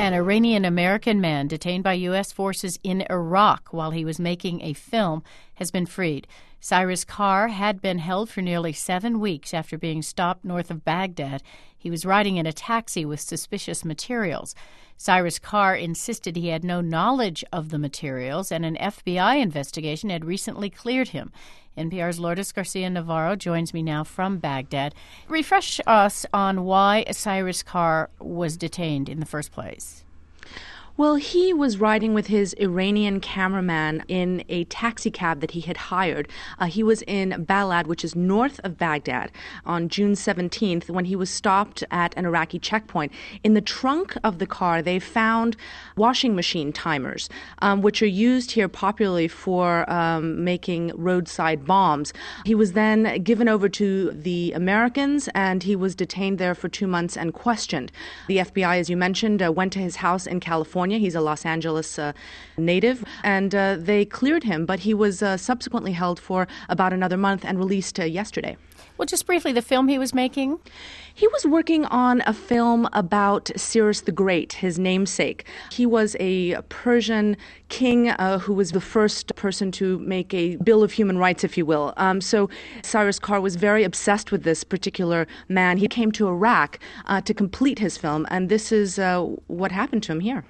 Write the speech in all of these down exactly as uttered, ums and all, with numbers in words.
An Iranian-American man detained by U S forces in Iraq while he was making a film has been freed. Cyrus Carr had been held for nearly seven weeks after being stopped north of Baghdad. He was riding in a taxi with suspicious materials. Cyrus Carr insisted he had no knowledge of the materials, and an F B I investigation had recently cleared him. N P R's Lourdes Garcia-Navarro joins me now from Baghdad. Refresh us on why Cyrus Carr was detained in the first place. Well, he was riding with his Iranian cameraman in a taxi cab that he had hired. Uh, he was in Balad, which is north of Baghdad, on June seventeenth when he was stopped at an Iraqi checkpoint. In the trunk of the car, they found washing machine timers, um, which are used here popularly for um, making roadside bombs. He was then given over to the Americans, and he was detained there for two months and questioned. The F B I, as you mentioned, uh, went to his house in California. He's a Los Angeles uh, native, and uh, they cleared him, but he was uh, subsequently held for about another month and released uh, yesterday. Well, just briefly, the film he was making? He was working on a film about Cyrus the Great, his namesake. He was a Persian king uh, who was the first person to make a Bill of Human Rights, if you will. Um, so Cyrus Carr was very obsessed with this particular man. He came to Iraq uh, to complete his film, and this is uh, what happened to him here.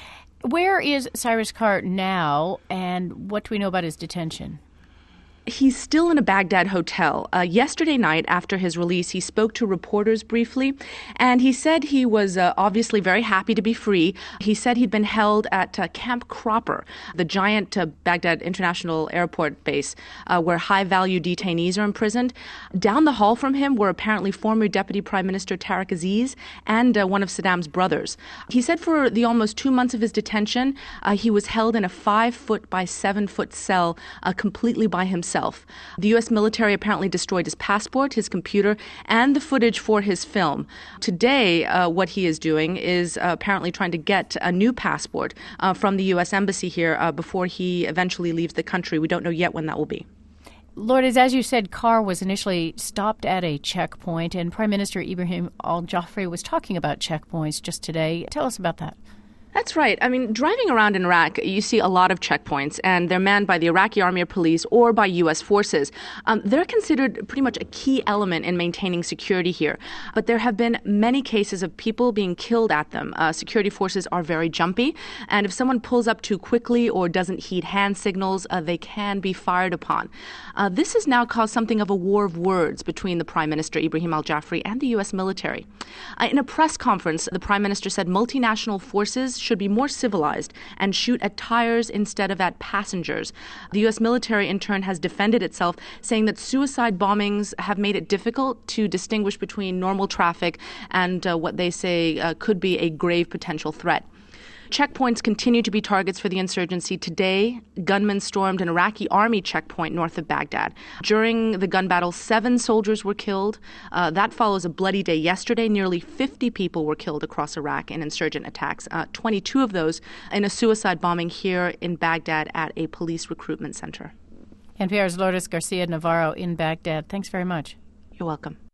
Where is Cyrus Carr now, and what do we know about his detention? He's still in a Baghdad hotel. Uh, yesterday night, after his release, he spoke to reporters briefly, and he said he was uh, obviously very happy to be free. He said he'd been held at uh, Camp Cropper, the giant uh, Baghdad International Airport base, uh, where high-value detainees are imprisoned. Down the hall from him were apparently former Deputy Prime Minister Tariq Aziz and uh, one of Saddam's brothers. He said for the almost two months of his detention, uh, he was held in a five-foot by seven-foot cell uh, completely by himself. The U S military apparently destroyed his passport, his computer, and the footage for his film. Today, uh, what he is doing is uh, apparently trying to get a new passport uh, from the U S embassy here uh, before he eventually leaves the country. We don't know yet when that will be. Lourdes, as you said, Carr was initially stopped at a checkpoint, and Prime Minister Ibrahim al-Jafari was talking about checkpoints just today. Tell us about that. That's right. I mean, driving around in Iraq, you see a lot of checkpoints, and they're manned by the Iraqi Army or police or by U S forces. Um, they're considered pretty much a key element in maintaining security here. But there have been many cases of people being killed at them. Uh, security forces are very jumpy, and if someone pulls up too quickly or doesn't heed hand signals, uh, they can be fired upon. Uh, this has now caused something of a war of words between the Prime Minister, Ibrahim al-Jafari, and the U S military. Uh, in a press conference, the Prime Minister said multinational forces should be more civilized and shoot at tires instead of at passengers. The U S military, in turn, has defended itself, saying that suicide bombings have made it difficult to distinguish between normal traffic and uh, what they say uh, could be a grave potential threat. Checkpoints continue to be targets for the insurgency. Today, gunmen stormed an Iraqi army checkpoint north of Baghdad. During the gun battle, seven soldiers were killed. Uh, that follows a bloody day yesterday. Nearly fifty people were killed across Iraq in insurgent attacks, uh, twenty-two of those in a suicide bombing here in Baghdad at a police recruitment center. N P R's Lourdes Garcia-Navarro in Baghdad. Thanks very much. You're welcome.